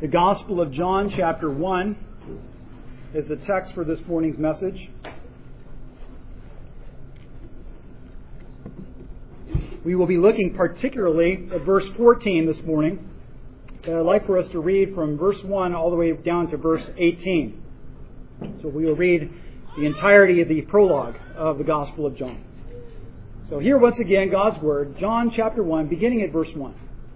The Gospel of John, chapter 1, is the text for this morning's message. We will be looking particularly at verse 14 this morning. I'd like for us to read from verse 1 all the way down to verse 18. So we will read the entirety of the prologue of the Gospel of John. So here once again, God's Word, John chapter 1, beginning at verse 1.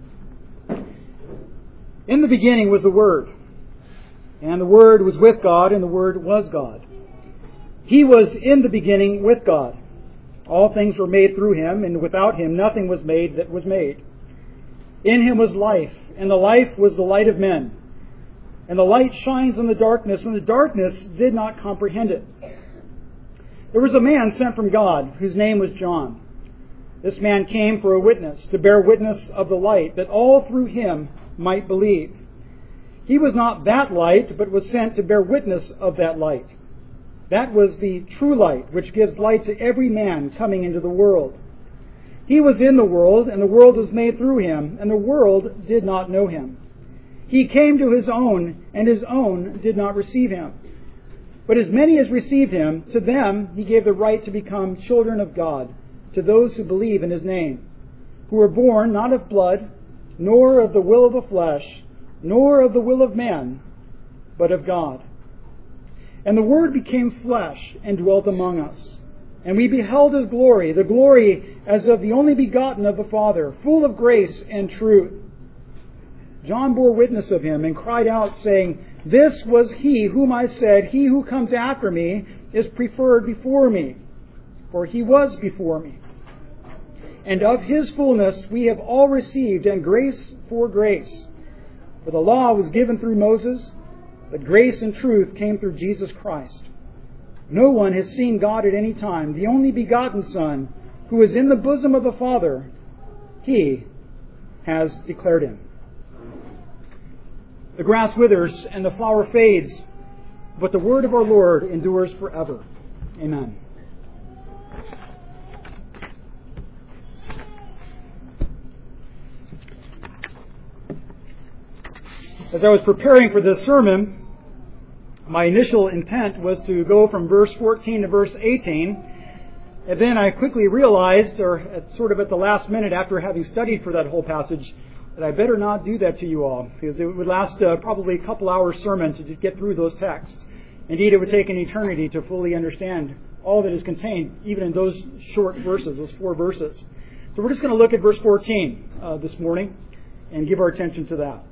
In the beginning was the Word, and the Word was with God, and the Word was God. He was in the beginning with God. All things were made through Him, and without Him nothing was made that was made. In Him was life, and the life was the light of men. And the light shines in the darkness, and the darkness did not comprehend it. There was a man sent from God, whose name was John. This man came for a witness, to bear witness of the light, that all through him might believe. He was not that light, but was sent to bear witness of that light. That was the true light, which gives light to every man coming into the world. He was in the world, and the world was made through him, and the world did not know him. He came to his own, and his own did not receive him. But as many as received him, to them he gave the right to become children of God, to those who believe in his name, who were born not of blood, nor of the will of the flesh, nor of the will of man, but of God. And the Word became flesh and dwelt among us. And we beheld His glory, the glory as of the only begotten of the Father, full of grace and truth. John bore witness of Him and cried out, saying, This was He whom I said, He who comes after me is preferred before me, for He was before me. And of His fullness we have all received, and grace for grace. For the law was given through Moses, but grace and truth came through Jesus Christ. No one has seen God at any time. The only begotten Son, who is in the bosom of the Father, He has declared Him. The grass withers and the flower fades, but the word of our Lord endures forever. Amen. As I was preparing for this sermon, my initial intent was to go from verse 14 to verse 18, and then I quickly realized, or at the last minute after having studied for that whole passage, that I better not do that to you all, because it would last probably a couple hours sermon to just get through those texts. Indeed, it would take an eternity to fully understand all that is contained, even in those short verses, those 4 verses. So we're just going to look at verse 14 this morning and give our attention to that.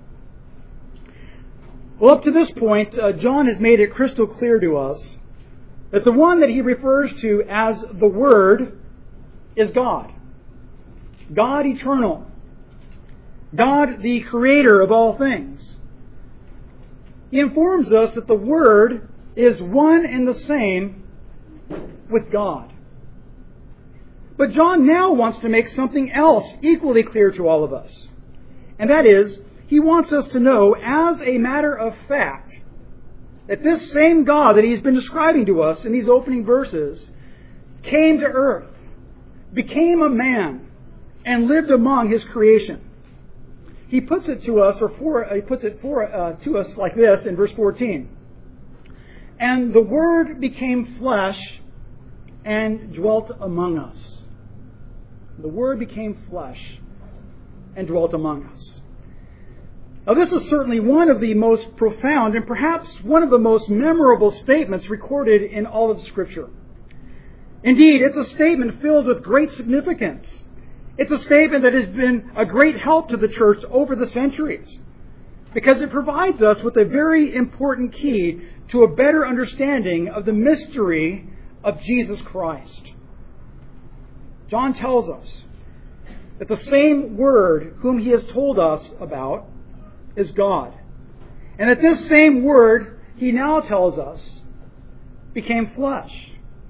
Well, up to this point, John has made it crystal clear to us that the one that he refers to as the Word is God. God eternal. God the creator of all things. He informs us that the Word is one and the same with God. But John now wants to make something else equally clear to all of us. And that is, he wants us to know, as a matter of fact, that this same God that he's been describing to us in these opening verses came to earth, became a man, and lived among his creation. He puts it to us, to us like this in verse 14. And the Word became flesh and dwelt among us. The Word became flesh and dwelt among us. Now, this is certainly one of the most profound and perhaps one of the most memorable statements recorded in all of Scripture. Indeed, it's a statement filled with great significance. It's a statement that has been a great help to the church over the centuries, because it provides us with a very important key to a better understanding of the mystery of Jesus Christ. John tells us that the same Word whom he has told us about is God. And that this same Word, he now tells us, became flesh.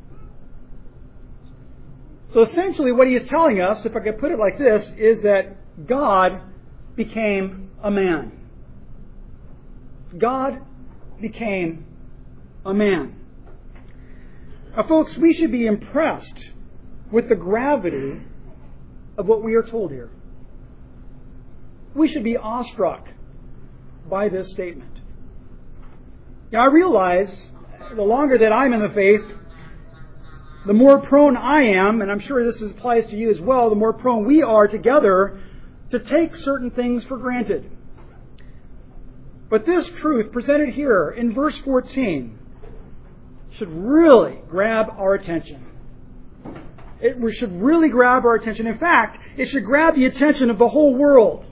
So essentially what he is telling us, if I could put it like this, is that God became a man. God became a man. Now, folks, we should be impressed with the gravity of what we are told here. We should be awestruck by this statement. Now, I realize the longer that I'm in the faith, the more prone I am, and I'm sure this applies to you as well, the more prone we are together to take certain things for granted. But this truth presented here in verse 14 should really grab our attention. It should really grab our attention. In fact, it should grab the attention of the whole world.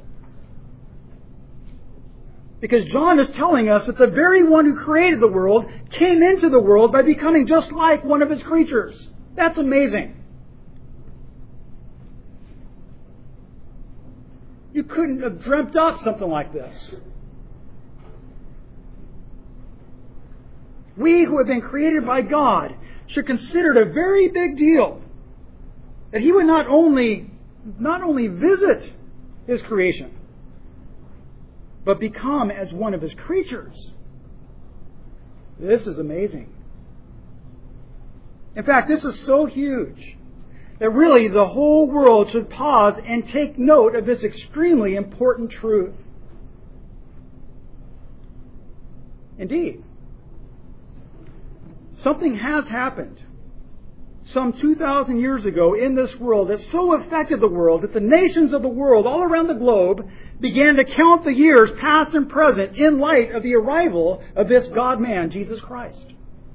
Because John is telling us that the very one who created the world came into the world by becoming just like one of his creatures. That's amazing. You couldn't have dreamt up something like this. We who have been created by God should consider it a very big deal that He would not only visit His creation, but become as one of His creatures. This is amazing. In fact, this is so huge that really the whole world should pause and take note of this extremely important truth. Indeed, something has happened some 2,000 years ago in this world that so affected the world that the nations of the world all around the globe began to count the years past and present in light of the arrival of this God-man, Jesus Christ.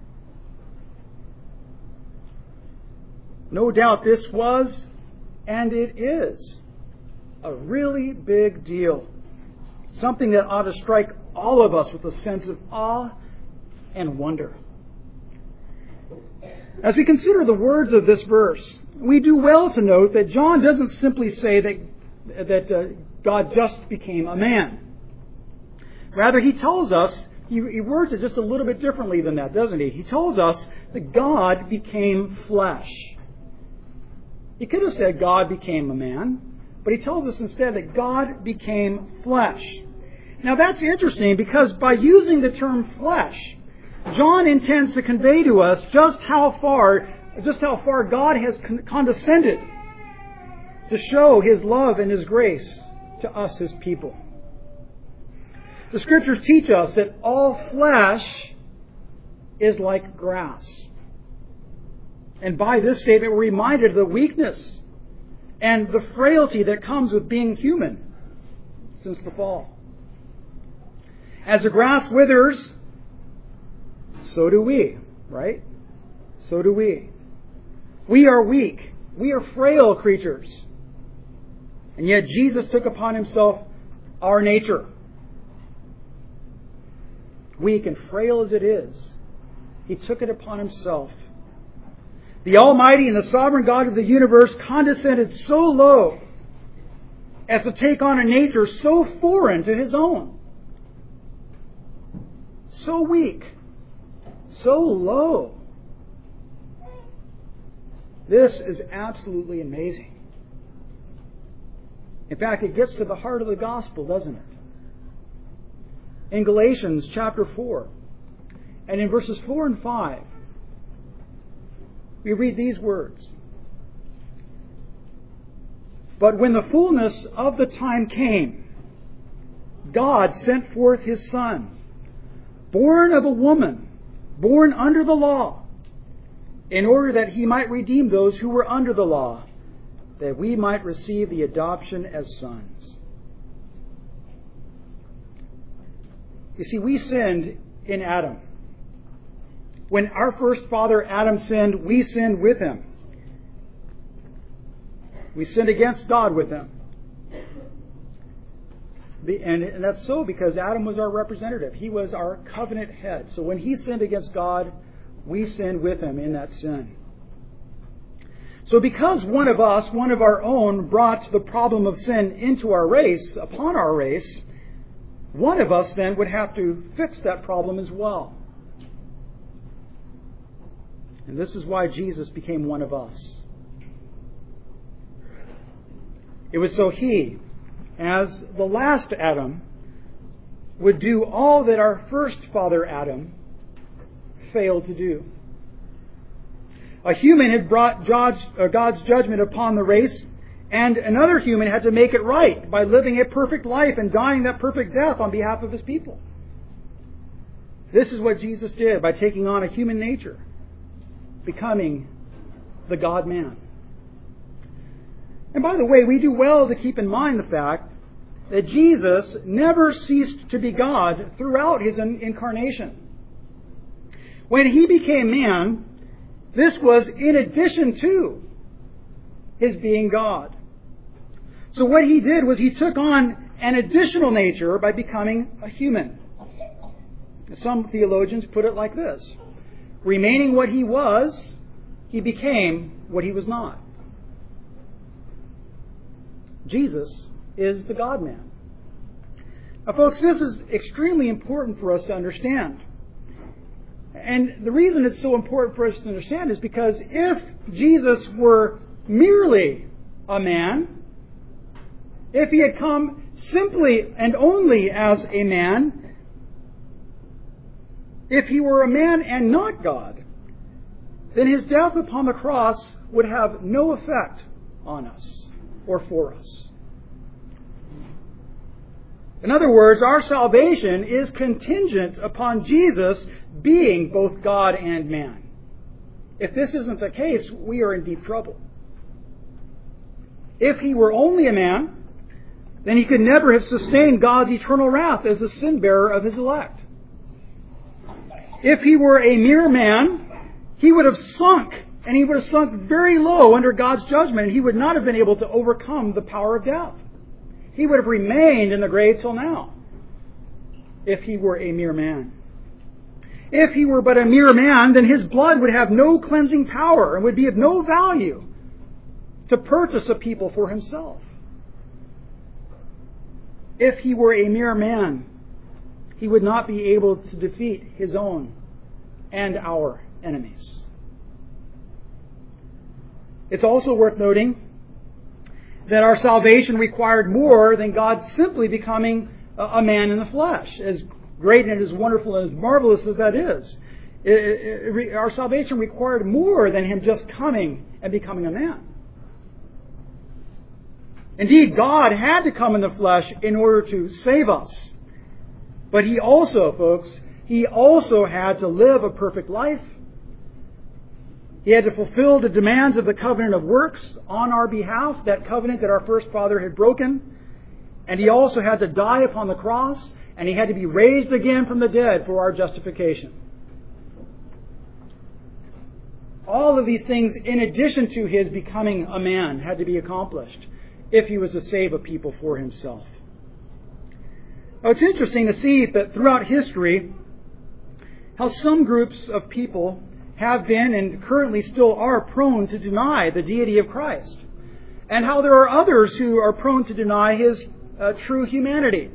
No doubt this was, and it is, a really big deal. Something that ought to strike all of us with a sense of awe and wonder. As we consider the words of this verse, we do well to note that John doesn't simply say that God just became a man. Rather, he tells us, he words it just a little bit differently than that, doesn't he? He tells us that God became flesh. He could have said God became a man, but he tells us instead that God became flesh. Now that's interesting because by using the term flesh, John intends to convey to us just how far God has condescended to show His love and His grace to us, His people. The Scriptures teach us that all flesh is like grass. And by this statement, we're reminded of the weakness and the frailty that comes with being human since the fall. As the grass withers, so do we, right? So do we. We are weak. We are frail creatures. And yet Jesus took upon Himself our nature. Weak and frail as it is, He took it upon Himself. The Almighty and the Sovereign God of the universe condescended so low as to take on a nature so foreign to His own. So weak. So low. This is absolutely amazing. In fact, it gets to the heart of the gospel, doesn't it? In Galatians chapter 4, and in verses 4 and 5, we read these words. But when the fullness of the time came, God sent forth His Son, born of a woman, born under the law, in order that He might redeem those who were under the law, that we might receive the adoption as sons. You see, we sinned in Adam. When our first father Adam sinned, we sinned with him. We sinned against God with him. And that's so because Adam was our representative. He was our covenant head. So when he sinned against God, we sinned with him in that sin. So because one of us, one of our own, brought the problem of sin into our race, upon our race, one of us then would have to fix that problem as well. And this is why Jesus became one of us. It was so He, as the last Adam, would do all that our first father Adam failed to do. A human had brought God's judgment upon the race, And another human had to make it right by living a perfect life and dying that perfect death on behalf of his people. This is what Jesus did by taking on a human nature, becoming the God-man. And by the way, we do well to keep in mind the fact that Jesus never ceased to be God throughout his incarnation. When he became man, this was in addition to his being God. So what he did was he took on an additional nature by becoming a human. Some theologians put it like this: remaining what he was, he became what he was not. Jesus is the God-man. Now, folks, this is extremely important for us to understand. And the reason it's so important for us to understand is because if Jesus were merely a man, if he had come simply and only as a man, if he were a man and not God, then his death upon the cross would have no effect on us or for us. In other words, our salvation is contingent upon Jesus being both God and man. If this isn't the case, we are in deep trouble. If he were only a man, then he could never have sustained God's eternal wrath as the sin bearer of his elect. If he were a mere man, he would have sunk, and he would have sunk very low under God's judgment, and he would not have been able to overcome the power of death. He would have remained in the grave till now, if he were a mere man. If he were but a mere man, then his blood would have no cleansing power and would be of no value to purchase a people for himself. If he were a mere man, he would not be able to defeat his own and our enemies. It's also worth noting that our salvation required more than God simply becoming a man in the flesh. As great and as wonderful and as marvelous as that is, our salvation required more than him just coming and becoming a man. Indeed, God had to come in the flesh in order to save us. But he also, folks, he also had to live a perfect life. He had to fulfill the demands of the covenant of works on our behalf, that covenant that our first father had broken. And he also had to die upon the cross, and he had to be raised again from the dead for our justification. All of these things, in addition to his becoming a man, had to be accomplished if he was to save a people for himself. Now, it's interesting to see that throughout history, how some groups of people have been and currently still are prone to deny the deity of Christ, and how there are others who are prone to deny his true humanity.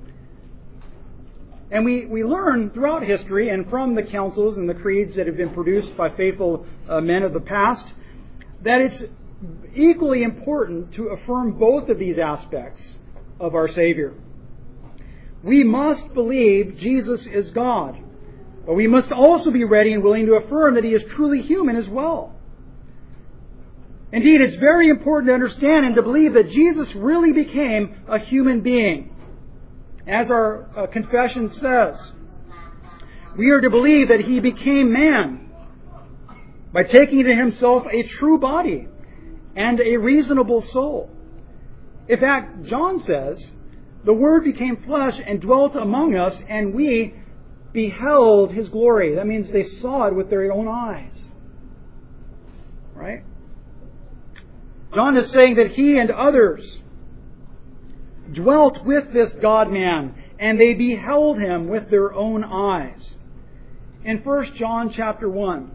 And we learn throughout history and from the councils and the creeds that have been produced by faithful men of the past that it's equally important to affirm both of these aspects of our Savior. We must believe Jesus is God, but we must also be ready and willing to affirm that he is truly human as well. Indeed, it's very important to understand and to believe that Jesus really became a human being. As our confession says, we are to believe that he became man by taking to himself a true body and a reasonable soul. In fact, John says, the Word became flesh and dwelt among us, and we beheld his glory. That means they saw it with their own eyes. Right? John is saying that he and others dwelt with this God-man, and they beheld him with their own eyes. In 1 John chapter 1,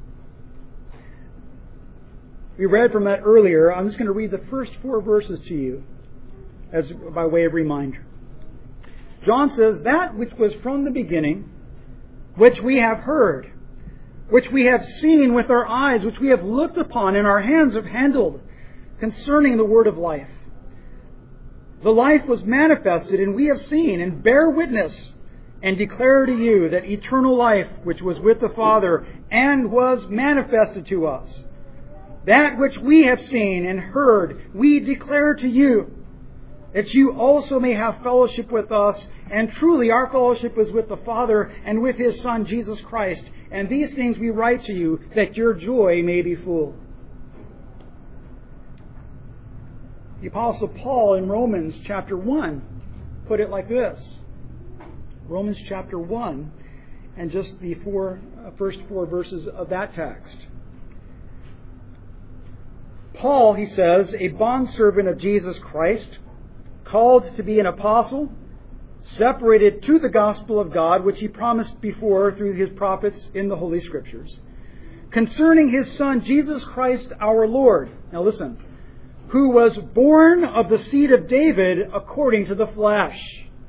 we read from that earlier. I'm just going to read the first 4 verses to you as by way of reminder. John says, that which was from the beginning, which we have heard, which we have seen with our eyes, which we have looked upon and our hands have handled, concerning the word of life. The life was manifested, and we have seen and bear witness and declare to you that eternal life, which was with the Father and was manifested to us. That which we have seen and heard, we declare to you, that you also may have fellowship with us. And truly our fellowship is with the Father and with His Son, Jesus Christ. And these things we write to you, that your joy may be full. The Apostle Paul in Romans chapter 1 put it like this. Romans chapter 1, and just the first four verses of that text. Paul, he says, a bondservant of Jesus Christ, called to be an apostle, separated to the gospel of God, which He promised before through His prophets in the Holy Scriptures, concerning His Son, Jesus Christ our Lord. Now listen. Who was born of the seed of David according to the flesh,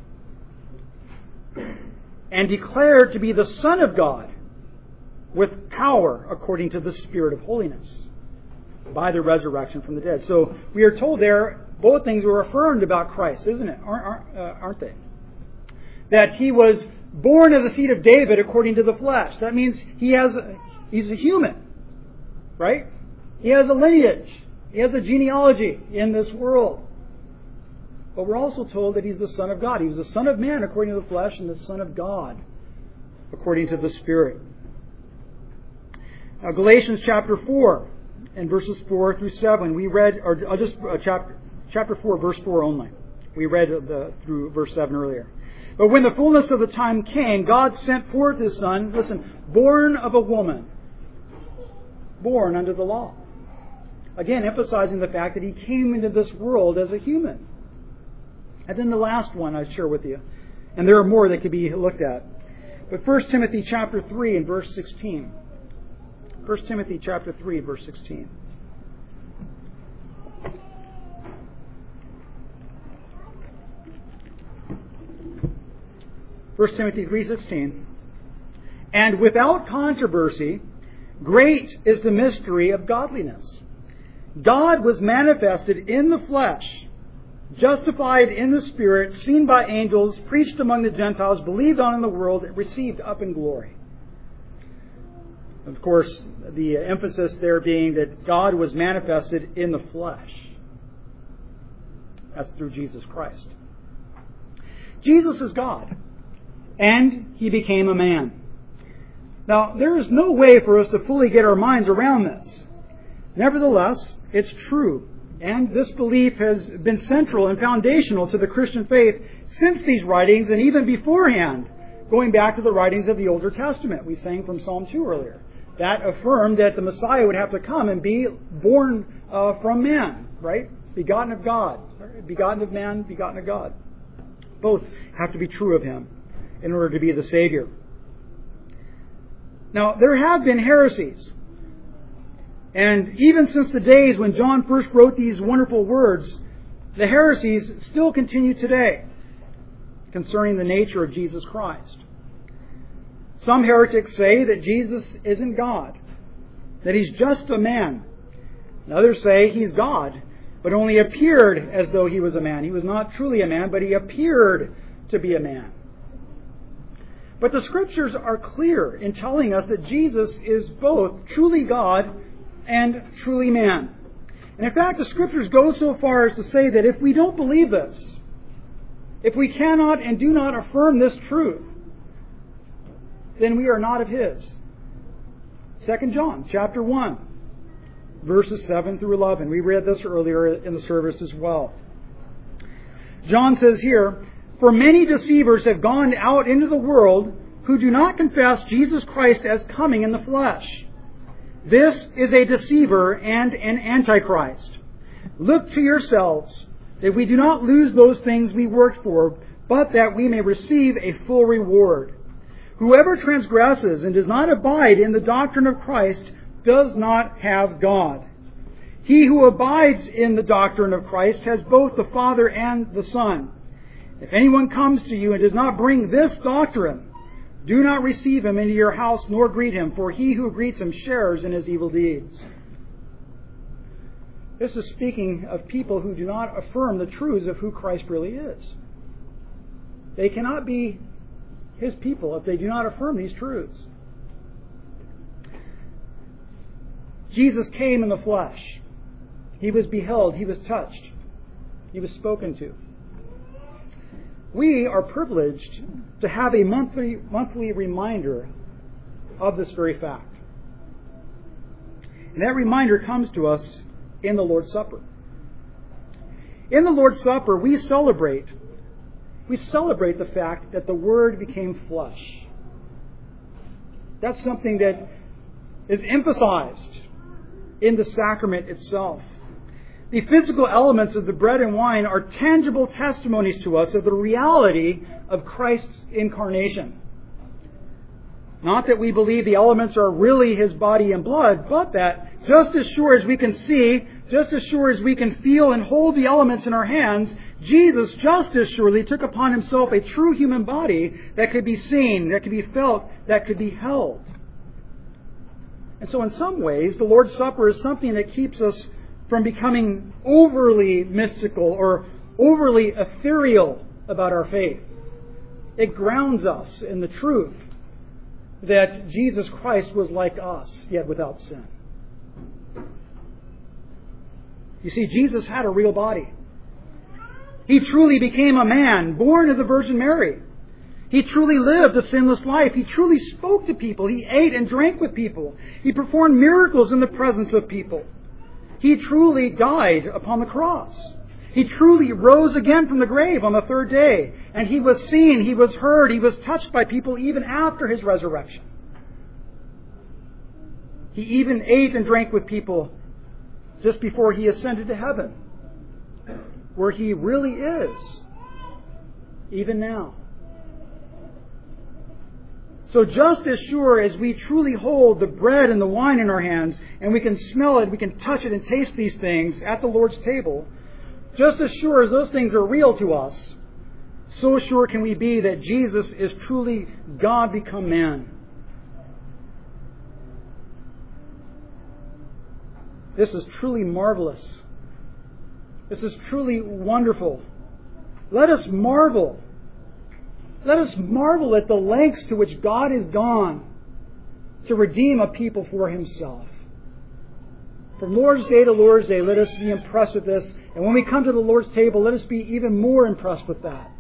and declared to be the Son of God with power according to the Spirit of holiness, by the resurrection from the dead. So we are told there both things were affirmed about Christ, isn't it? Aren't they? That He was born of the seed of David according to the flesh. That means he's a human, right? He has a lineage. He has a genealogy in this world. But we're also told that He's the Son of God. He was the Son of Man according to the flesh and the Son of God according to the Spirit. Now Galatians chapter 4 and verses 4 through 7. We read, or just chapter 4 verse 4 only. We read through verse 7 earlier. But when the fullness of the time came, God sent forth His Son, listen, born of a woman, born under the law. Again, emphasizing the fact that He came into this world as a human. And then the last one I share with you. And there are more that could be looked at. But 1 Timothy chapter 3 and verse 16. 1 Timothy chapter 3, verse 16. First Timothy 3:16. And without controversy, great is the mystery of godliness. God was manifested in the flesh, justified in the Spirit, seen by angels, preached among the Gentiles, believed on in the world, received up in glory. Of course, the emphasis there being that God was manifested in the flesh. That's through Jesus Christ. Jesus is God, and He became a man. Now, there is no way for us to fully get our minds around this. Nevertheless, it's true. And this belief has been central and foundational to the Christian faith since these writings and even beforehand, going back to the writings of the Older Testament. We sang from Psalm 2 earlier. That affirmed that the Messiah would have to come and be born from man, right? Begotten of God. Begotten of man, begotten of God. Both have to be true of Him in order to be the Savior. Now, there have been heresies. And even since the days when John first wrote these wonderful words, the heresies still continue today concerning the nature of Jesus Christ. Some heretics say that Jesus isn't God, that He's just a man. And others say He's God, but only appeared as though He was a man. He was not truly a man, but He appeared to be a man. But the Scriptures are clear in telling us that Jesus is both truly God and truly man. And in fact, the Scriptures go so far as to say that if we don't believe this, if we cannot and do not affirm this truth, then we are not of His. 2 John chapter 1, verses 7 through 11. We read this earlier in the service as well. John says here, "For many deceivers have gone out into the world who do not confess Jesus Christ as coming in the flesh. This is a deceiver and an antichrist. Look to yourselves, that we do not lose those things we worked for, but that we may receive a full reward. Whoever transgresses and does not abide in the doctrine of Christ does not have God. He who abides in the doctrine of Christ has both the Father and the Son. If anyone comes to you and does not bring this doctrine, do not receive him into your house nor greet him, for he who greets him shares in his evil deeds." This is speaking of people who do not affirm the truths of who Christ really is. They cannot be His people if they do not affirm these truths. Jesus came in the flesh. He was beheld. He was touched. He was spoken to. We are privileged to have a monthly reminder of this very fact. And that reminder comes to us in the Lord's Supper. In the Lord's Supper, we celebrate the fact that the Word became flesh. That's something that is emphasized in the sacrament itself. The physical elements of the bread and wine are tangible testimonies to us of the reality of Christ's incarnation. Not that we believe the elements are really His body and blood, but that just as sure as we can see, just as sure as we can feel and hold the elements in our hands, Jesus just as surely took upon Himself a true human body that could be seen, that could be felt, that could be held. And so in some ways, the Lord's Supper is something that keeps us from becoming overly mystical or overly ethereal about our faith. It grounds us in the truth that Jesus Christ was like us, yet without sin. You see, Jesus had a real body. He truly became a man, born of the Virgin Mary. He truly lived a sinless life. He truly spoke to people. He ate and drank with people. He performed miracles in the presence of people. He truly died upon the cross. He truly rose again from the grave on the third day. And He was seen, He was heard, He was touched by people even after His resurrection. He even ate and drank with people just before He ascended to heaven, where He really is, even now. So just as sure as we truly hold the bread and the wine in our hands, and we can smell it, we can touch it and taste these things at the Lord's table, just as sure as those things are real to us, so sure can we be that Jesus is truly God become man. This is truly marvelous. This is truly wonderful. Let us marvel. Let us marvel at the lengths to which God has gone to redeem a people for Himself. From Lord's Day to Lord's Day, let us be impressed with this. And when we come to the Lord's table, let us be even more impressed with that.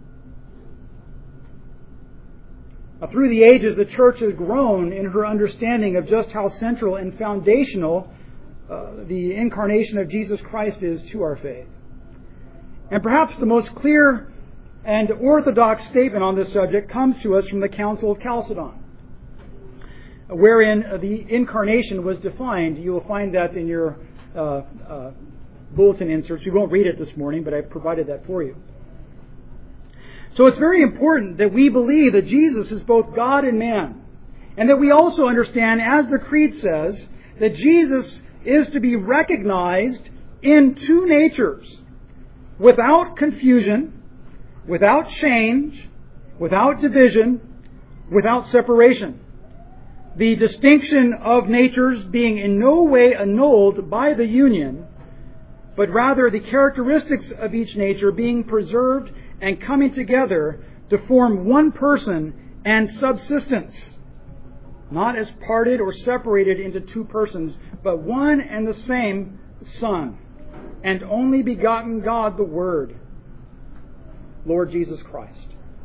Now, through the ages, the Church has grown in her understanding of just how central and foundational the incarnation of Jesus Christ is to our faith. And perhaps the most clear and orthodox statement on this subject comes to us from the Council of Chalcedon, wherein the incarnation was defined. You will find that in your bulletin inserts. We won't read it this morning, but I've provided that for you. So it's very important that we believe that Jesus is both God and man, and that we also understand, as the Creed says, that Jesus is to be recognized in two natures, without confusion, without change, without division, without separation. The distinction of natures being in no way annulled by the union, but rather the characteristics of each nature being preserved and coming together to form one person and subsistence, not as parted or separated into two persons, but one and the same Son, and only begotten God, the Word, Lord Jesus Christ.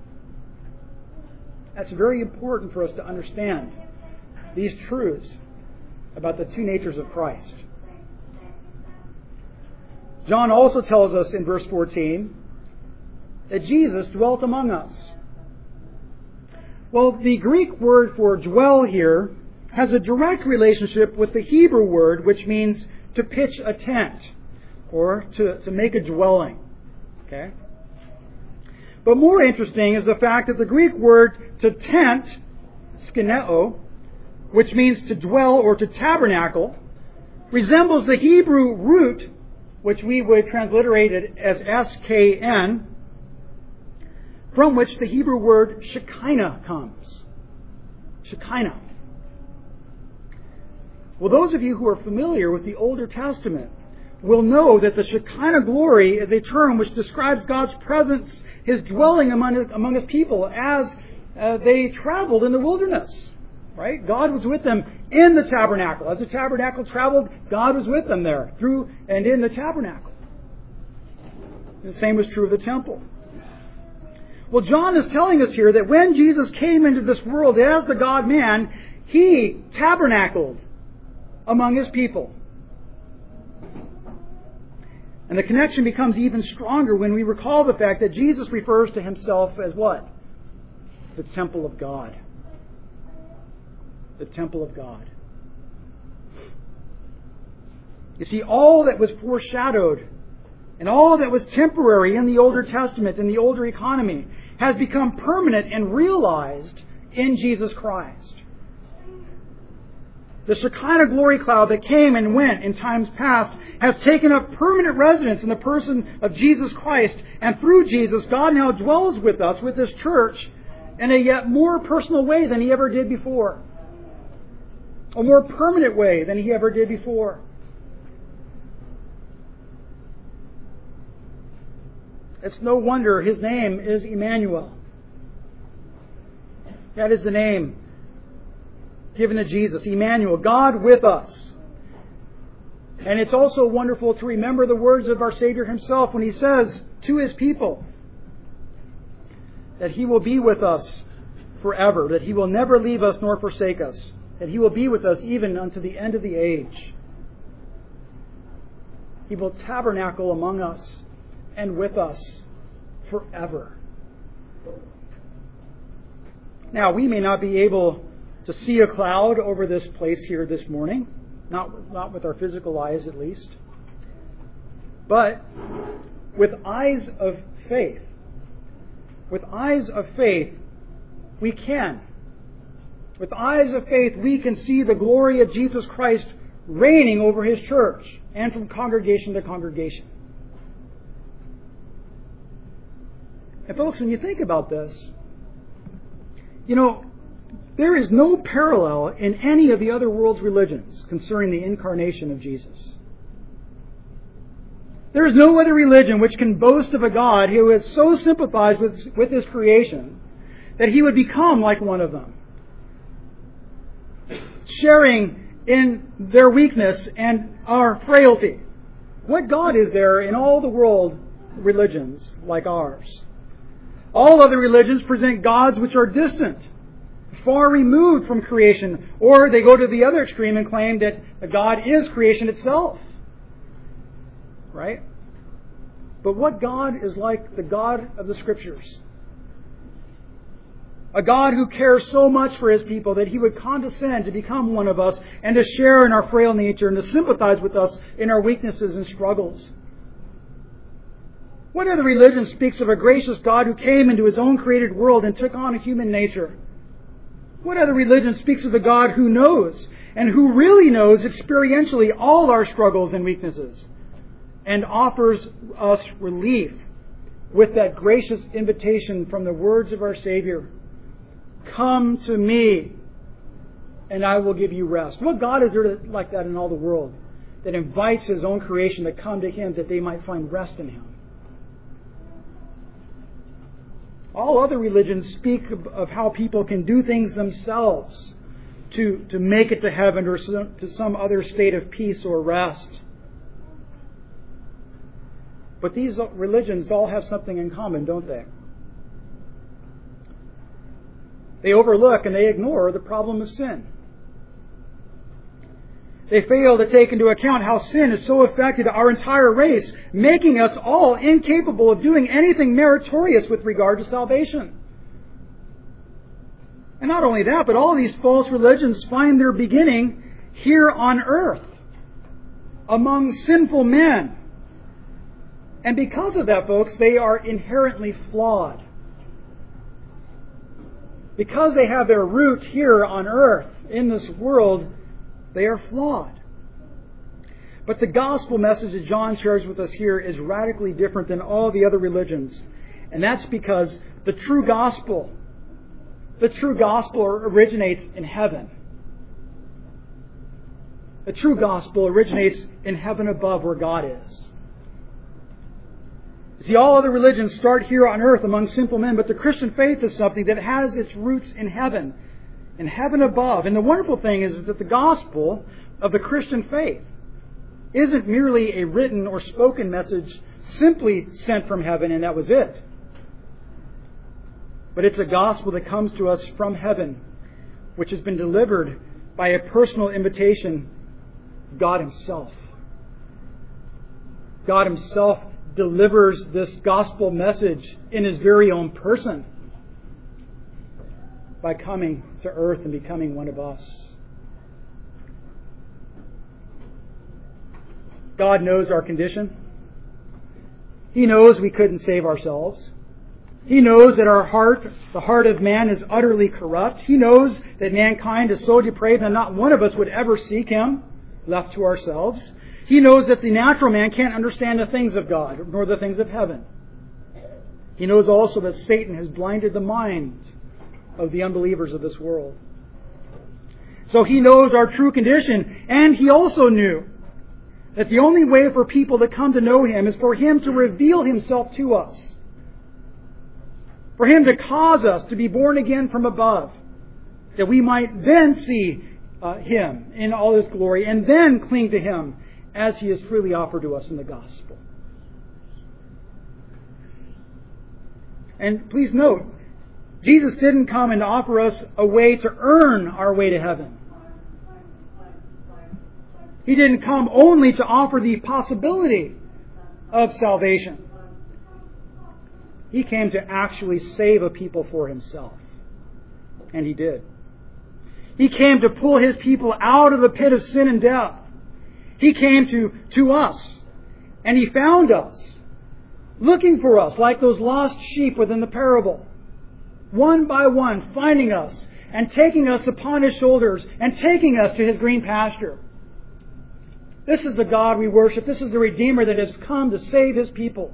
That's very important for us to understand these truths about the two natures of Christ. John also tells us in verse 14 that Jesus dwelt among us. Well, the Greek word for dwell here has a direct relationship with the Hebrew word which means to pitch a tent or to make a dwelling. Okay? But more interesting is the fact that the Greek word to tent, skeneo, which means to dwell or to tabernacle, resembles the Hebrew root, which we would transliterate it as S-K-N, from which the Hebrew word Shekinah comes. Shekinah. Well, those of you who are familiar with the Older Testament will know that the Shekinah glory is a term which describes God's presence, His dwelling among His people as they traveled in the wilderness. Right? God was with them in the tabernacle. As the tabernacle traveled, God was with them there, through and in the tabernacle. The same was true of the temple. Well, John is telling us here that when Jesus came into this world as the God-man, He tabernacled among His people. And the connection becomes even stronger when we recall the fact that Jesus refers to Himself as what? The temple of God. The temple of God. You see, all that was foreshadowed and all that was temporary in the Older Testament, in the older economy, has become permanent and realized in Jesus Christ. The Shekinah glory cloud that came and went in times past has taken up permanent residence in the person of Jesus Christ. And through Jesus, God now dwells with us, with His church, in a yet more personal way than He ever did before. A more permanent way than He ever did before. It's no wonder His name is Emmanuel. That is the name given to Jesus, Emmanuel, God with us. And it's also wonderful to remember the words of our Savior Himself when He says to His people that He will be with us forever, that He will never leave us nor forsake us, that He will be with us even unto the end of the age. He will tabernacle among us and with us forever. Now, we may not be able to see a cloud over this place here this morning, not with our physical eyes at least, but with eyes of faith. With eyes of faith, we can. With eyes of faith, we can see the glory of Jesus Christ reigning over His church and from congregation to congregation. And folks, when you think about this, you know, there is no parallel in any of the other world's religions concerning the incarnation of Jesus. There is no other religion which can boast of a God who has so sympathized with His creation that He would become like one of them, sharing in their weakness and our frailty. What God is there in all the world religions like ours? All other religions present gods which are distant, far removed from creation, or they go to the other extreme and claim that God is creation itself. Right? But what God is like the God of the Scriptures? A God who cares so much for His people that He would condescend to become one of us and to share in our frail nature and to sympathize with us in our weaknesses and struggles. What other religion speaks of a gracious God who came into His own created world and took on a human nature? What other religion speaks of a God who knows and who really knows experientially all our struggles and weaknesses and offers us relief with that gracious invitation from the words of our Savior? Come to me and I will give you rest. What God is there like that in all the world that invites His own creation to come to Him that they might find rest in Him? All other religions speak of how people can do things themselves to make it to heaven or to some other state of peace or rest. But these religions all have something in common, don't they? They overlook and they ignore the problem of sin. They fail to take into account how sin has so affected our entire race, making us all incapable of doing anything meritorious with regard to salvation. And not only that, but all these false religions find their beginning here on earth, among sinful men. And because of that, folks, they are inherently flawed. Because they have their root here on earth, in this world, they are flawed. But the gospel message that John shares with us here is radically different than all the other religions. And that's because the true gospel originates in heaven. The true gospel originates in heaven above where God is. See, all other religions start here on earth among simple men, but the Christian faith is something that has its roots in heaven. in heaven above. And the wonderful thing is that the gospel of the Christian faith isn't merely a written or spoken message simply sent from heaven and that was it. But it's a gospel that comes to us from heaven, which has been delivered by a personal invitation of God Himself. God Himself delivers this gospel message in His very own person by coming to earth and becoming one of us. God knows our condition. He knows we couldn't save ourselves. He knows that our heart, the heart of man, is utterly corrupt. He knows that mankind is so depraved that not one of us would ever seek Him, left to ourselves. He knows that the natural man can't understand the things of God, nor the things of heaven. He knows also that Satan has blinded the minds of the unbelievers of this world. So He knows our true condition, and He also knew that the only way for people to come to know Him is for Him to reveal Himself to us. For Him to cause us to be born again from above, that we might then see Him in all His glory and then cling to Him as He is freely offered to us in the gospel. And please note, Jesus didn't come and offer us a way to earn our way to heaven. He didn't come only to offer the possibility of salvation. He came to actually save a people for Himself. And He did. He came to pull His people out of the pit of sin and death. He came to us. And He found us, looking for us like those lost sheep within the parable. One by one, finding us and taking us upon His shoulders and taking us to His green pasture. This is the God we worship. This is the Redeemer that has come to save His people.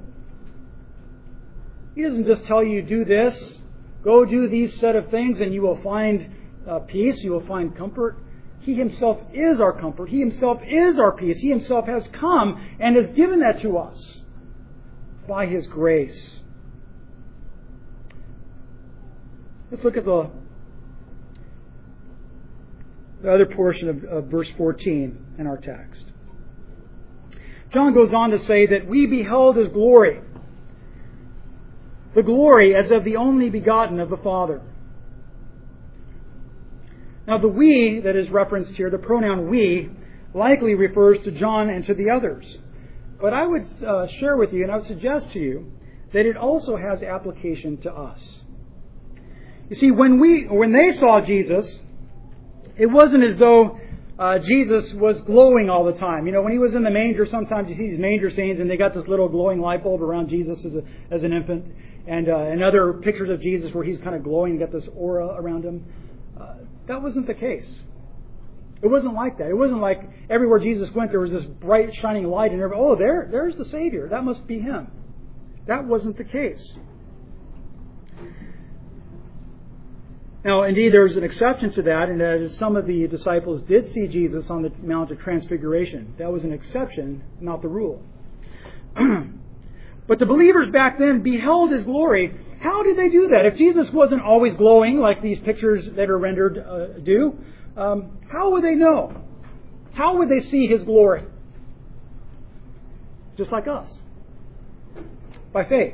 He doesn't just tell you, do this, go do these set of things and you will find peace, you will find comfort. He Himself is our comfort. He Himself is our peace. He Himself has come and has given that to us by His grace. Let's look at the other portion of verse 14 in our text. John goes on to say that we beheld His glory, the glory as of the only begotten of the Father. Now the we that is referenced here, the pronoun we, likely refers to John and to the others. But I would share with you, and I would suggest to you, that it also has application to us. You see, when they saw Jesus, it wasn't as though Jesus was glowing all the time. You know, when He was in the manger, sometimes you see these manger scenes and they got this little glowing light bulb around Jesus as an infant. And other pictures of Jesus where He's kind of glowing, got this aura around Him. That wasn't the case. It wasn't like that. It wasn't like everywhere Jesus went there was this bright shining light and there's the Savior. That must be Him. That wasn't the case. Now, indeed, there's an exception to that, and that is some of the disciples did see Jesus on the Mount of Transfiguration. That was an exception, not the rule. But the believers back then beheld His glory. How did they do that? If Jesus wasn't always glowing like these pictures that are rendered do, how would they know? How would they see His glory? Just like us. By faith.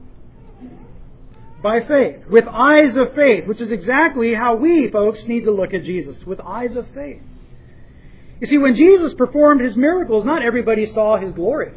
By faith. With eyes of faith, which is exactly how we, folks, need to look at Jesus. With eyes of faith. You see, when Jesus performed His miracles, not everybody saw His glory.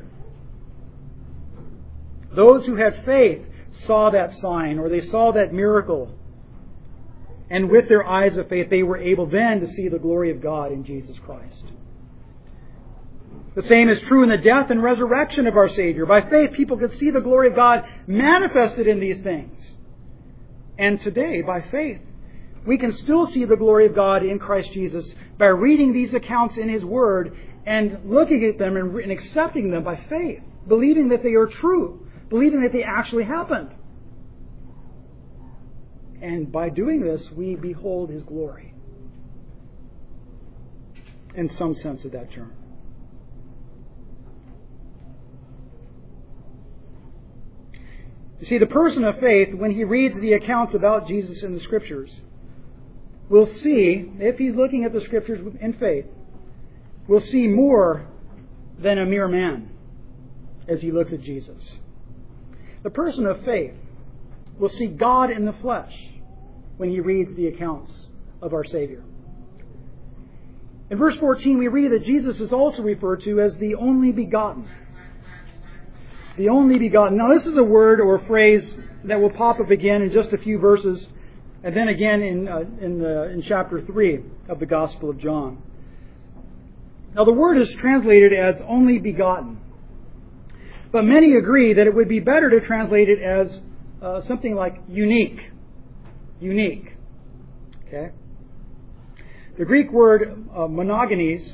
Those who had faith saw that sign or they saw that miracle. And with their eyes of faith, they were able then to see the glory of God in Jesus Christ. The same is true in the death and resurrection of our Savior. By faith, people could see the glory of God manifested in these things. And today, by faith, we can still see the glory of God in Christ Jesus by reading these accounts in His Word and looking at them and accepting them by faith, believing that they are true, believing that they actually happened. And by doing this, we behold His glory. In some sense of that term. You see, the person of faith, when he reads the accounts about Jesus in the Scriptures, will see, if he's looking at the Scriptures in faith, will see more than a mere man as he looks at Jesus. The person of faith will see God in the flesh when he reads the accounts of our Savior. In verse 14, we read that Jesus is also referred to as the only begotten. The only begotten. Now, this is a word or phrase that will pop up again in just a few verses, and then again in chapter 3 of the Gospel of John. Now, the word is translated as only begotten, but many agree that it would be better to translate it as something like unique. Unique. Okay? The Greek word monogenes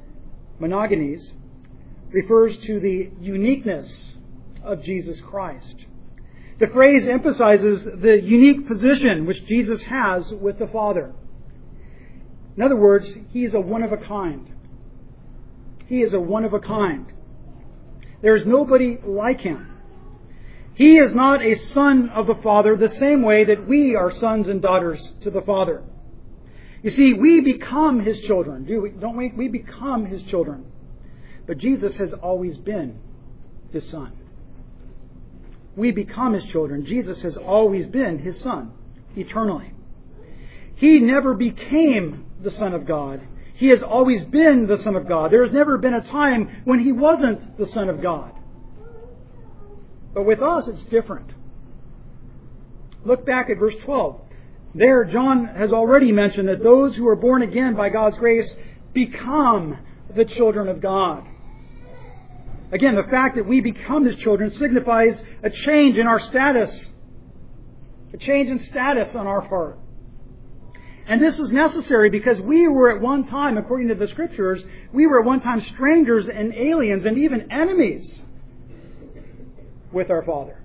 refers to the uniqueness of Jesus Christ. The phrase emphasizes the unique position which Jesus has with the Father. In other words, he is a one of a kind. He is a one of a kind. There is nobody like him. He is not a son of the Father the same way that we are sons and daughters to the Father. You see, we become his children, don't we? We become his children. But Jesus has always been his son. We become his children. Jesus has always been his son, eternally. He never became the Son of God. He has always been the Son of God. There has never been a time when he wasn't the Son of God. But with us, it's different. Look back at verse 12. There, John has already mentioned that those who are born again by God's grace become the children of God. Again, the fact that we become his children signifies a change in our status. A change in status on our part. And this is necessary because we were at one time, according to the Scriptures, we were at one time strangers and aliens and even enemies with our Father.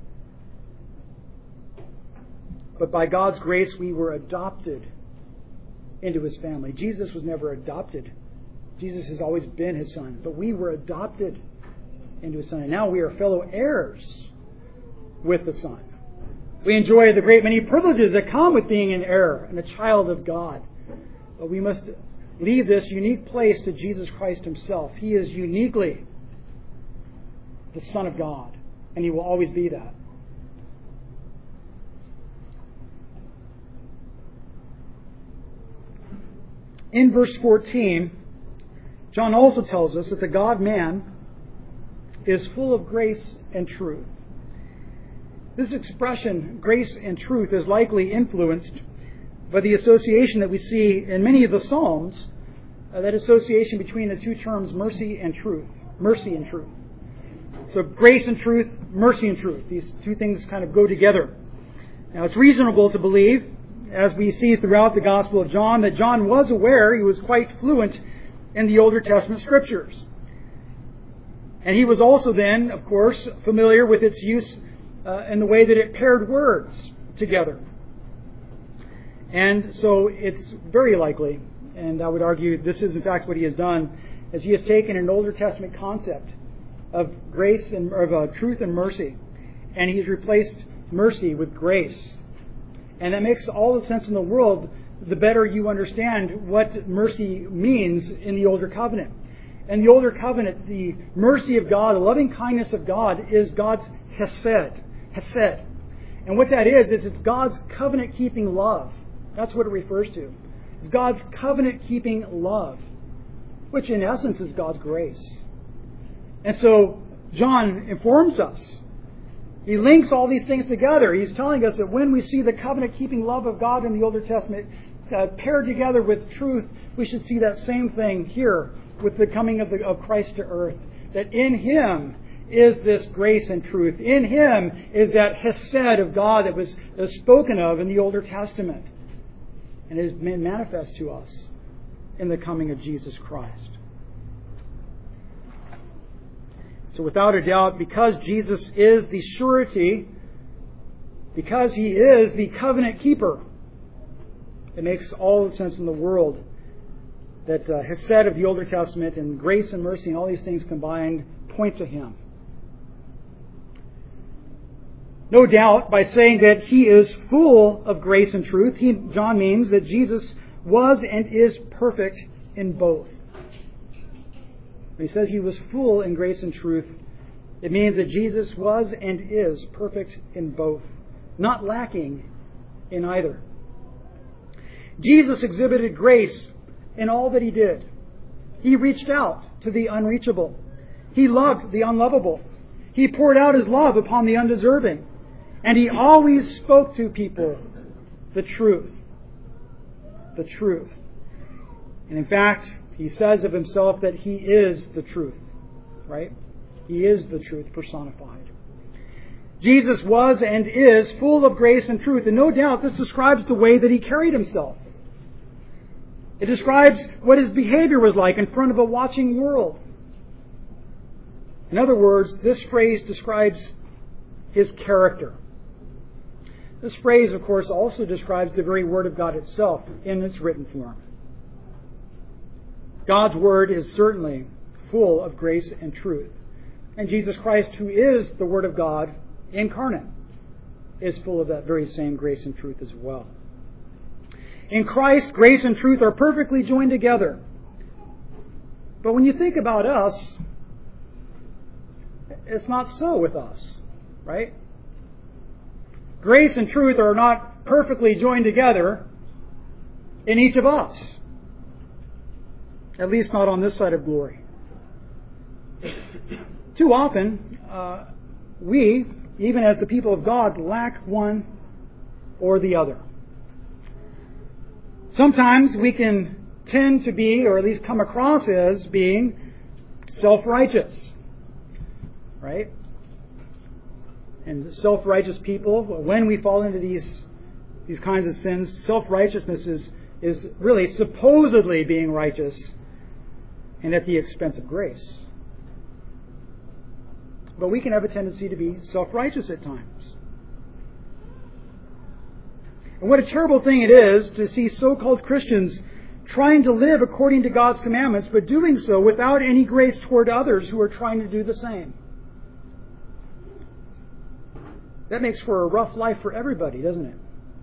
But by God's grace, we were adopted into his family. Jesus was never adopted. Jesus has always been his son. But we were adopted into his son. And now we are fellow heirs with the Son. We enjoy the great many privileges that come with being an heir and a child of God. But we must leave this unique place to Jesus Christ himself. He is uniquely the Son of God. And he will always be that. In verse 14, John also tells us that the God-man is full of grace and truth. This expression, grace and truth, is likely influenced by the association that we see in many of the Psalms, that association between the two terms mercy and truth. Mercy and truth. So grace and truth, mercy and truth. These two things kind of go together. Now it's reasonable to believe, as we see throughout the Gospel of John, that John was aware, he was quite fluent in the Older Testament Scriptures. And he was also then, of course, familiar with its use in the way that it paired words together. And so it's very likely, and I would argue this is in fact what he has done, as he has taken an Older Testament concept of grace and of truth and mercy, and he's replaced mercy with grace. And that makes all the sense in the world the better you understand what mercy means in the Older Covenant. In the Older Covenant, the mercy of God, the loving kindness of God, is God's hesed. Hesed. And what that is it's God's covenant-keeping love. That's what it refers to. It's God's covenant-keeping love, which in essence is God's grace. And so John informs us. He links all these things together. He's telling us that when we see the covenant-keeping love of God in the Older Testament paired together with truth, we should see that same thing here with the coming of Christ to earth. That in him is this grace and truth. In him is that hesed of God that was spoken of in the Older Testament. And it has been manifest to us in the coming of Jesus Christ. So without a doubt, because Jesus is the surety, because he is the covenant keeper, it makes all the sense in the world that hesed of the Older Testament and grace and mercy and all these things combined point to him. No doubt, by saying that he is full of grace and truth, John means that Jesus was and is perfect in both. When he says he was full in grace and truth, it means that Jesus was and is perfect in both, not lacking in either. Jesus exhibited grace in all that he did. He reached out to the unreachable. He loved the unlovable. He poured out his love upon the undeserving. And he always spoke to people the truth. The truth. And in fact, he says of himself that he is the truth. Right? He is the truth personified. Jesus was and is full of grace and truth. And no doubt this describes the way that he carried himself. It describes what his behavior was like in front of a watching world. In other words, this phrase describes his character. This phrase, of course, also describes the very Word of God itself in its written form. God's Word is certainly full of grace and truth. And Jesus Christ, who is the Word of God incarnate, is full of that very same grace and truth as well. In Christ, grace and truth are perfectly joined together. But when you think about us, it's not so with us, right? Grace and truth are not perfectly joined together in each of us. At least not on this side of glory. Too often, we, even as the people of God, lack one or the other. Sometimes we can tend to be, or at least come across as being, self-righteous. Right? And self-righteous people, when we fall into these kinds of sins, self-righteousness is really supposedly being righteous and at the expense of grace. But we can have a tendency to be self-righteous at times. And what a terrible thing it is to see so-called Christians trying to live according to God's commandments, but doing so without any grace toward others who are trying to do the same. That makes for a rough life for everybody, doesn't it?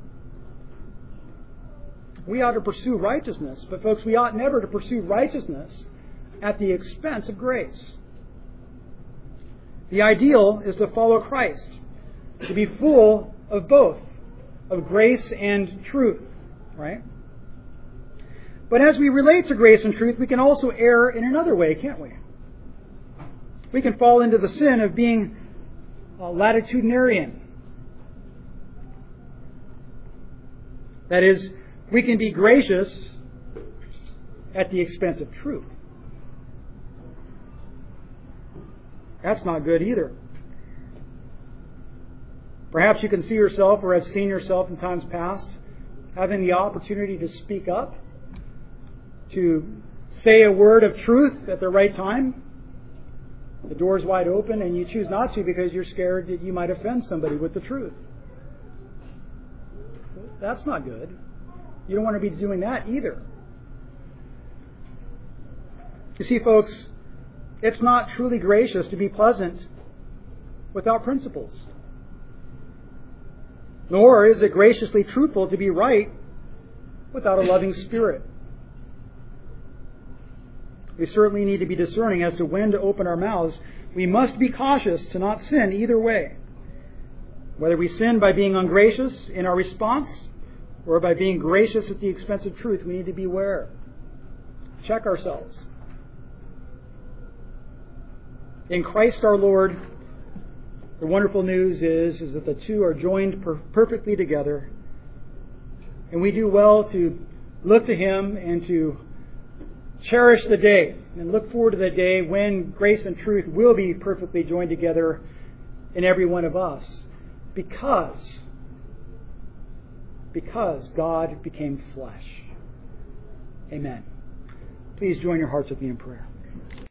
We ought to pursue righteousness, but folks, we ought never to pursue righteousness at the expense of grace. The ideal is to follow Christ, to be full of both, of grace and truth, right? But as we relate to grace and truth, we can also err in another way, can't we? We can fall into the sin of being latitudinarian. That is, we can be gracious at the expense of truth. That's not good either. Perhaps you can see yourself, or have seen yourself in times past, having the opportunity to speak up, to say a word of truth at the right time. The door's wide open and you choose not to because you're scared that you might offend somebody with the truth. That's not good. You don't want to be doing that either. You see, folks, it's not truly gracious to be pleasant without principles. Nor is it graciously truthful to be right without a loving spirit. We certainly need to be discerning as to when to open our mouths. We must be cautious to not sin either way. Whether we sin by being ungracious in our response or by being gracious at the expense of truth, we need to beware. Check ourselves. In Christ our Lord, the wonderful news is that the two are joined perfectly together. And we do well to look to Him and to cherish the day and look forward to the day when grace and truth will be perfectly joined together in every one of us. Because God became flesh. Amen. Please join your hearts with me in prayer.